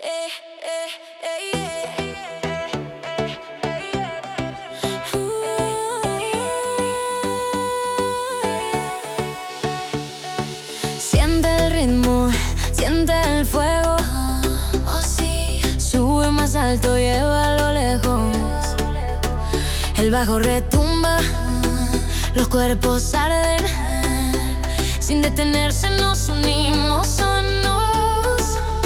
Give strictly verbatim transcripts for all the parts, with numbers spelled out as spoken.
eh, eh, eh, eh. Siente el ritmo, siente el fuego. Oh, sí. Sube más alto, llévalo lejos. El bajo retumba, los cuerpos arden. Sin detenerse nos unimos, sonos.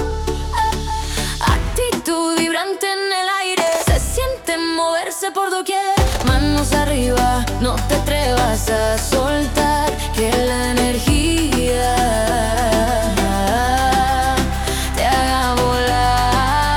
Actitud vibrante en el aire. Se siente moverse por doquier. Manos arriba, no te atrevas a soltar. Que la energía te haga volar.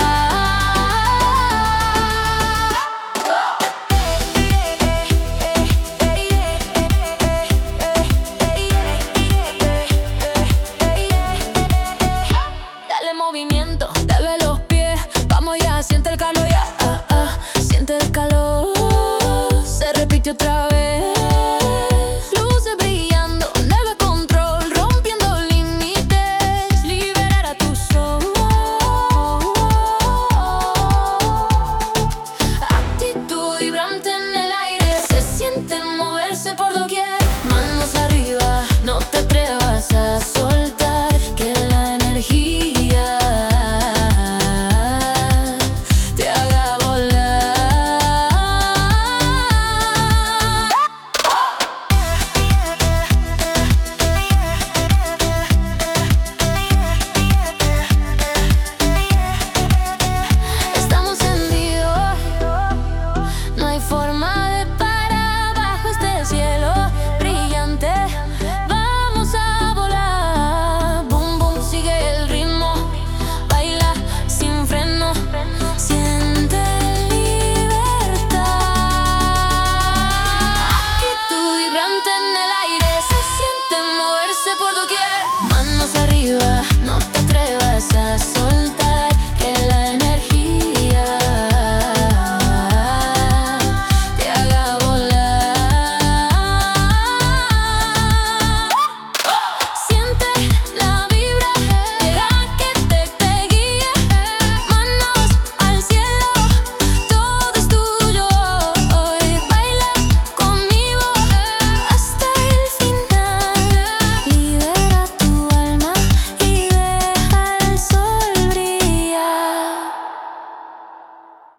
Dale movimiento, dale los pies. Vamos ya, siente el calor ya, ah, ah, siente el calor. Se repite otra vez.